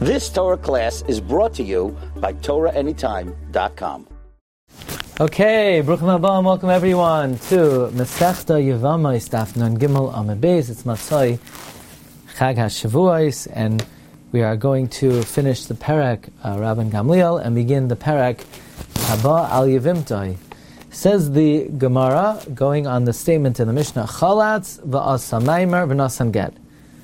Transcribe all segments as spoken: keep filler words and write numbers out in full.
This Torah class is brought to you by Torah Anytime dot com. Okay, Bruchim Haba, welcome everyone to Masechta Yevama Daf Nun Gimel Amud Beis. It's Matzai Chag HaShavuos, and we are going to finish the Perek uh, Rabban Gamliel and begin the Perek Haba Al Yevimtai. Says the Gemara, going on the statement in the Mishnah, Chalatz v'asa maimer v'nasan get.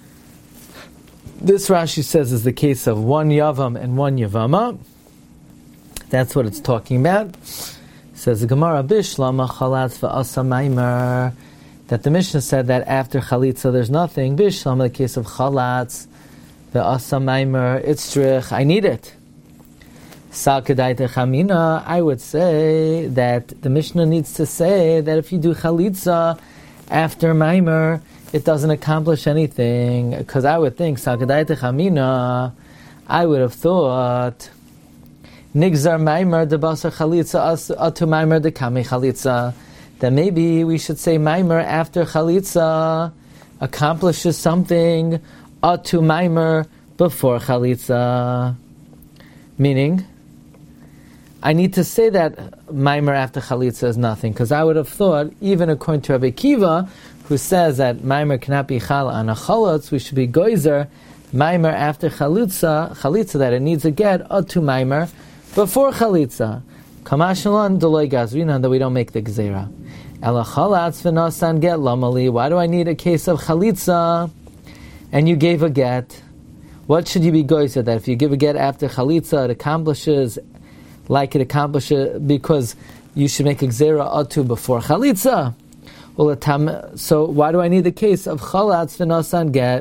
This Rashi says is the case of one Yavam and one Yavama. That's what it's talking about. Says the Gemara, Bishlama chalatz v'asa maimer, that the Mishnah said that after chalitza there's nothing. Bishlama, the case of chalatz v'asa maimer, it's trich, I need it. Sal kedaita chamina, I would say that the Mishnah needs to say that if you do chalitza after maimer, it doesn't accomplish anything. Because I would think, Sal kedaita chamina, I would have thought, Nigzar maimer de basar chalitza atu maimer de kami chalitza, that maybe we should say maimer after chalitza accomplishes something atu maimer before chalitza. Meaning, I need to say that maimer after chalitza is nothing, because I would have thought, even according to Rabbi Kiva, who says that maimer cannot be chal on a chalutz, we should be goizer maimer after chalitza, chalitza that it needs a get atu maimer before chalitza. Kamashalon deloy gazrina, that we don't make the gzeira. Ela chalatz v'nasan get lamali. Why do I need a case of chalitza and you gave a get? What should you be goizer that if you give a get after chalitza, it accomplishes like it accomplishes because you should make a gzeira atu before chalitza? So why do I need the case of chalatz v'nasan get?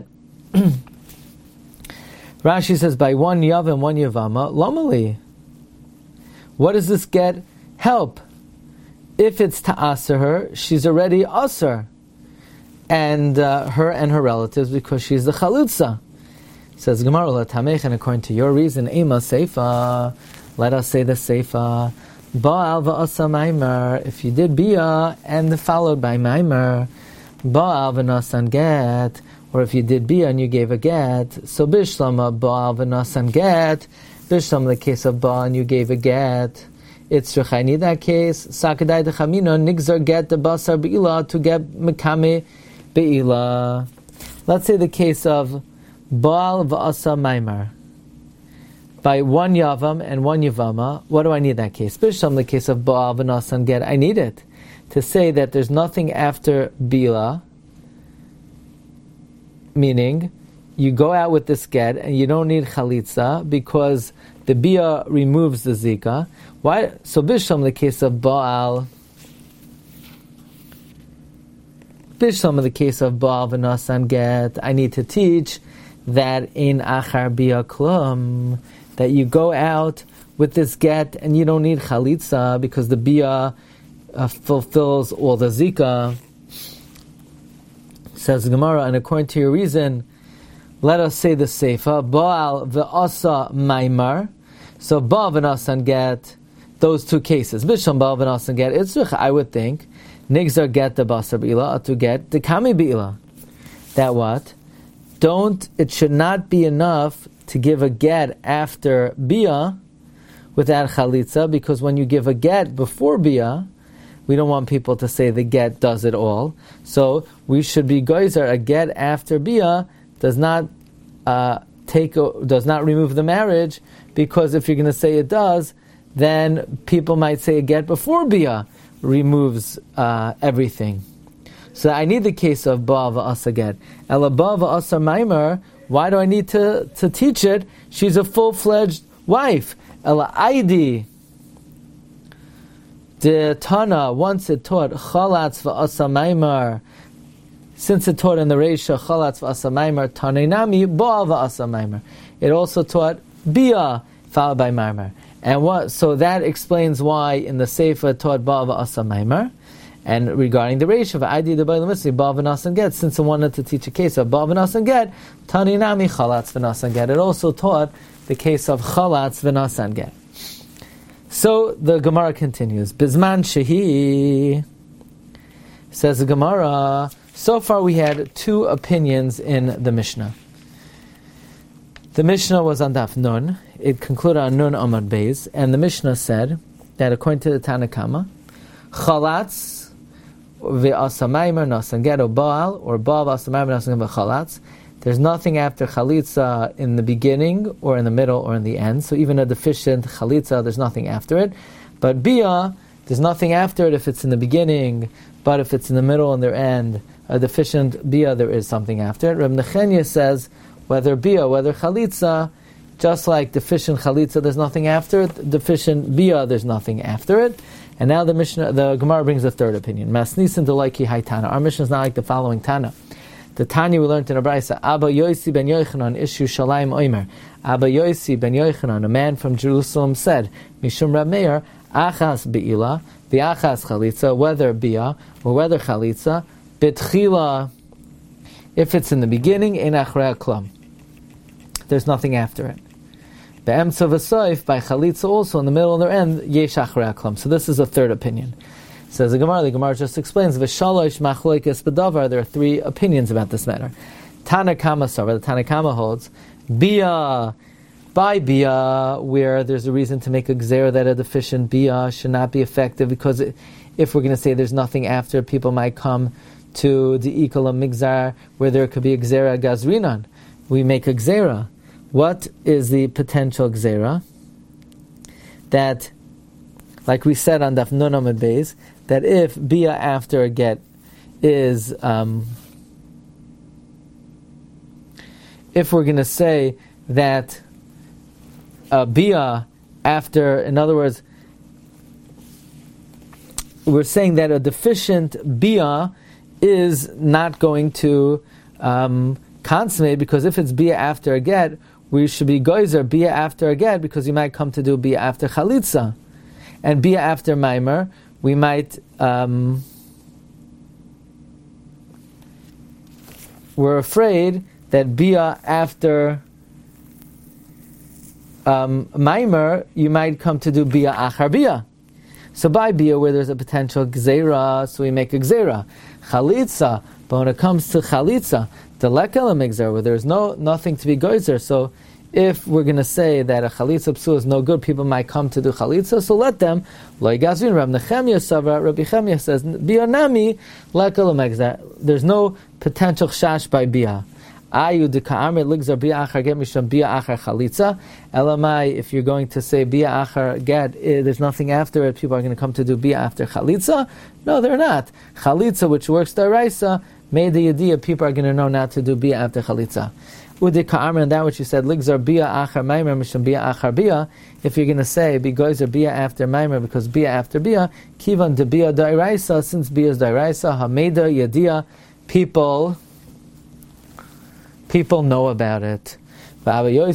Rashi says by one yav and one yavama lamali. What does this get help? If it's to aser her, she's already aser, and uh, her and her relatives, because she's the chalutza. Says Gemara Latamech, and according to your reason, Ema Seifa, let us say the Seifa. Baal v'asa maimer, if you did bia and followed by maimer, Baal v'nasan get, or if you did bia and you gave a get, so bishlama Baal v'nasan get, bishlama the case of Baal and you gave a get, it's I need that case, sakadai de chamino, nigzar get the basar be'ila to get mekame be'ila. Let's say the case of Baal v'asa maimer. By one Yavam and one Yavama, what do I need that case? Bishlam, the case of Baal v'nasan get, I need it to say that there's nothing after Bila, meaning you go out with this get and you don't need chalitza because the Bia removes the Zika. Why? So Bishlam, the case of Baal, Bishlam, the case of Baal v'nasan get, I need to teach that in Achar Bia Klum, that you go out with this get and you don't need chalitza because the bia uh, fulfills all the zika. Says the Gemara, and according to your reason, let us say the seifa, Baal v'asa maimar. So Baal v'nasan get, those two cases. Bisham Baal v'nasan get, it's I would think, nigzar get the basar b'ila, to get the kami b'ila. That what? Don't, it should not be enough to give a get after bia without chalitza, because when you give a get before bia, we don't want people to say the get does it all. So we should be goizer, a get after bia does not uh, take, does not remove the marriage, because if you're going to say it does, then people might say a get before bia removes uh, everything. So I need the case of ba v'asa get. Ela ba v'asa maimer. Why do I need to, to teach it? She's a full-fledged wife. Ela aidi. The Tana, once it taught chalatz v'asa maimer, since it taught in the Reisha chalatz v'asa maimer, taneinami ba v'asa maimer. It also taught bia followed by maimer. And what? So that explains why in the Seifa it taught ba v'asa maimer. And regarding the ratio of I D the Bailamisi, Ba v'nasan get, since I wanted to teach a case of Ba v'nasan get, Tani nami chalatz v'nasan get. It also taught the case of chalatz v'nasan get. So the Gemara continues. Bizman shehi, says the Gemara, so far we had two opinions in the Mishnah. The Mishnah was on Daf Nun. It concluded on Nun Amad Beis, and the Mishnah said that according to the Tana Kama, Chalatz ve'asamaymer nasan gedo baal, or baal v'asamaymer nasan gedo chalatz. There's nothing after chalitza in the beginning, or in the middle, or in the end. So even a deficient chalitza, there's nothing after it. But bia, there's nothing after it if it's in the beginning, but if it's in the middle and the end, a deficient bia, there is something after it. Reb Nechemia says, whether bia, whether chalitza, just like deficient chalitza, there's nothing after it. Deficient bia, there's nothing after it. And now the Mishnah, the Gemara brings a third opinion. Masnisin delaiki hai Tana. Our Mishnah is not like the following Tana. The Tanya we learned in a Brisa. Abba Yosi ben Yochanan ishu shalayim oimer. Abba Yosi ben Yochanan, a man from Jerusalem, said, Mishum Rab Meir, achas be'ila, v'achas chalitza, whether bia or whether chalitza, betchila, if it's in the beginning, ein achrei klam. There's nothing after it. Be'emtza v'soif, by chalitza also, in the middle and the end, yesh achrei klam. So this is a third opinion. Says the Gemara, the Gemara just explains, v'shalosh machloikes b'davar, there are three opinions about this matter. Tana Kama Sarva, the Tana Kama holds, bia, by bia, where there's a reason to make a gzera that a deficient bia should not be effective, because it, if we're going to say there's nothing after, people might come to the ikala migzar, where there could be a gzera gazrinan. We make a gzera. What is the potential gzera? That, like we said on Daf Nun Amud Beis, that if bia after a get is, um, if we're going to say that uh, bia after, in other words, we're saying that a deficient bia is not going to um, consummate, because if it's bia after a get, we should be goizer bia after a get, because you might come to do bia after chalitza, and bia after maimer, we might, um, we're afraid that bia after um, maimer, you might come to do bia achar bia. So by bia, where there's a potential gzeira, so we make a gzeira. Chalitza, but when it comes to chalitza, the lekel migzer, where there's no nothing to be goizer, so if we're going to say that a chalitza psul is no good, people might come to do chalitza, so let them. Lo yigazvin. Rab Nechemia savra, Rabbi Chemia says, bia nami lekel migzer. There's no potential chash by bia. Ayu de ka'amr ligzar bia achar get misham bia achar chalitza. Elamai, if you're going to say bia achar get, eh, there's nothing after it, people are going to come to do bia after chalitza. No, they're not. Chalitza, which works daraisa, made the idea people are going to know not to do bia after chalitza. Ude ka'amr, and that which you said, ligzar bia achar maimer misham bia achar bia. If you're going to say bigoizer bia after maimer because bia after bia, kivan de bia daraisa, since bia is daraisa, hameda yadia, people. People know about it. They hold like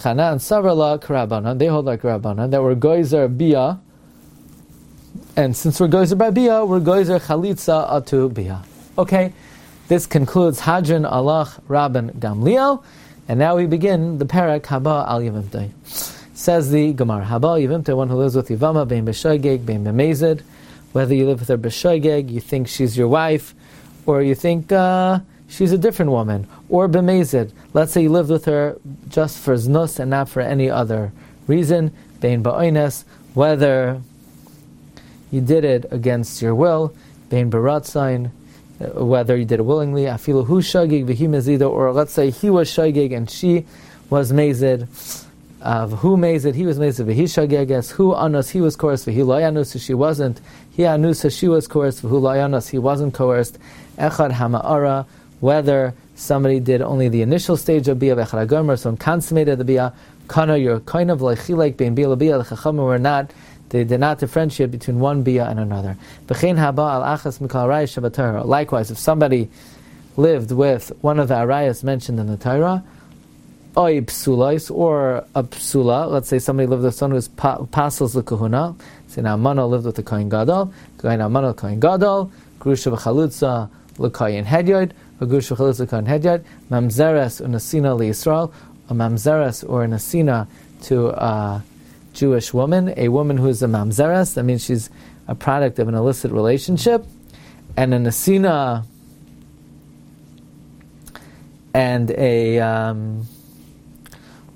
Rabbanan, that we're goizer bia, and since we're goizer by bia, we're goizer chalitza atu bia. Okay, this concludes Hadran Alach Rabban Gamliel, and now we begin the parak Haba al Yevimtei. Says the Gemara, Haba al Yevimtei, one who lives with Yivama, bein b'shoigeg, bein b'mezid, whether you live with her b'shoigeg, you think she's your wife, or you think uh, she's a different woman, or b'mezid. Let's say you lived with her just for znus and not for any other reason, bein ba'oines, whether you did it against your will, bein b'ratzain, whether you did it willingly, afilu hu shagig v'hi mezido, or let's say he was shagig and she was mezid, uh, who mezid, he was mezid, v'hi shageges, who anus, he was coerced, v'hi lo yanus, she wasn't, he anus, she was coerced, v'hu lo yanus, he wasn't coerced, echad hama'ara, whether somebody did only the initial stage of bia, v'echad hagomer, so consummated the bia, kana, you're kind of like chilek, bein bia l'bia, the chachamim were not, they did not differentiate between one bia and another. Likewise, if somebody lived with one of the arayas mentioned in the Torah, oy psulais, or a psula, let's say somebody lived with someone who's pasels l'kuhuna, say now Mano lived with the Kohen Gadol, Kohen Mano Kohen Gadol, Grusha v'chalutza l'kohen hedyod, a Grusha v'chalutza l'kohen hedyod, mamzeres unasina liYisrael, a mamzeres or an asina to uh, Jewish woman, a woman who is a mamzeres, that means she's a product of an illicit relationship, and an asina and a um,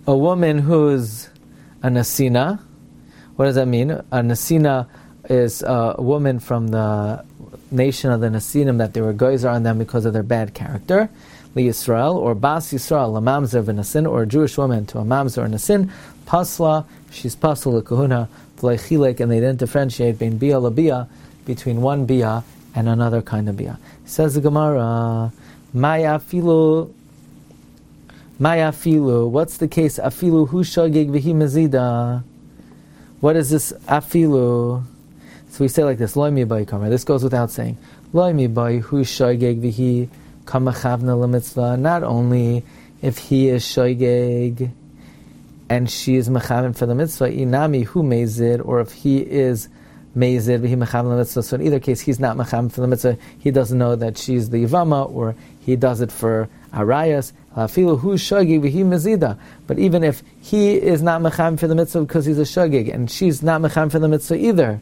a woman who's a Nasina. What does that mean? A Nasina is a woman from the nation of the Nasinim that they were goyzer on them because of their bad character. Li Yisrael, or Bas Yisrael, a mamzer v'nasin, or a Jewish woman to a mamzer or nasin. Pasla, she's pasla l'kahuna, v'leichilek, and they didn't differentiate between bia l'bia, between one bia and another kind of bia. Says the Gemara, Maya filu, Maya filu, what's the case? Afilu hu shogeg v'hi mezida. What is this afilu? So we say like this, Loi mi bai kama. This goes without saying. Loi mi bai hu shogeg v'hi kama chavna l'mitzvah. Not only if he is shogeg and she is mechaven for the mitzvah, inami hu mezid, or if he is mezid v'hi mechaven l'mitzvah. So in either case, he's not mechaven for the mitzvah. He doesn't know that she's the yivama, or he does it for arayas. Afilu hu shogeg v'hi mezida. But even if he is not mechaven for the mitzvah because he's a shogeg, and she's not mechaven for the mitzvah either,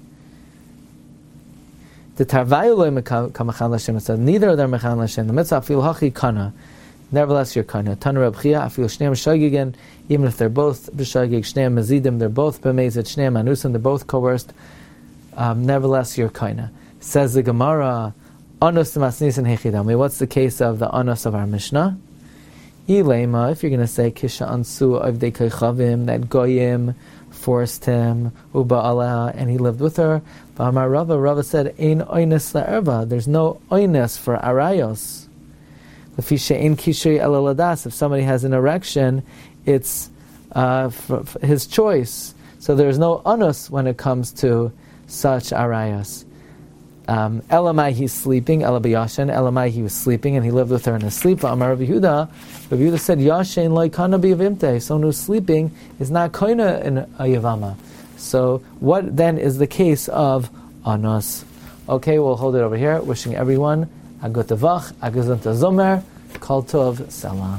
the tarvayu loy kamachan l'Hashem. It says neither of them are mechan l'Hashem. The mitzvah afilu hachi kana. Nevertheless, you're kana. Tanu Reb Chia afilu shneim shogegen. Even if they're both b'shogeg, shneim mezidim, they're both b'mezid, shneim anusim, they're both coerced. Um, nevertheless, you're kana. Says the Gemara, anus masnis and hechidami. What's the case of the anus of our Mishnah? Ilema, if you're going to say kisha ansu avdei kechavim, that goyim forced him, uba Allah, and he lived with her. Ba'amar Rava, Rava said, ein oines la'erva. There's no oines for arayos. Lefisha ein kishui elaladas. If somebody has an erection, it's uh, for, for his choice. So there's no anus when it comes to such arayos. Um, Elamai, he's sleeping. Ela b'yashen. Elamai, he was sleeping, and he lived with her in his sleep. Amar Rav Yehuda, Rav Yehuda said, Yashen loy kana b'yavimte. Someone who's sleeping is not koina in a yavama. So, what then is the case of anos? Okay, we'll hold it over here. Wishing everyone a good tavach, a gezont zomer, kol tov, salah.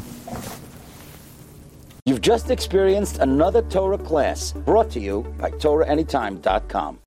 You've just experienced another Torah class brought to you by Torah Anytime dot com.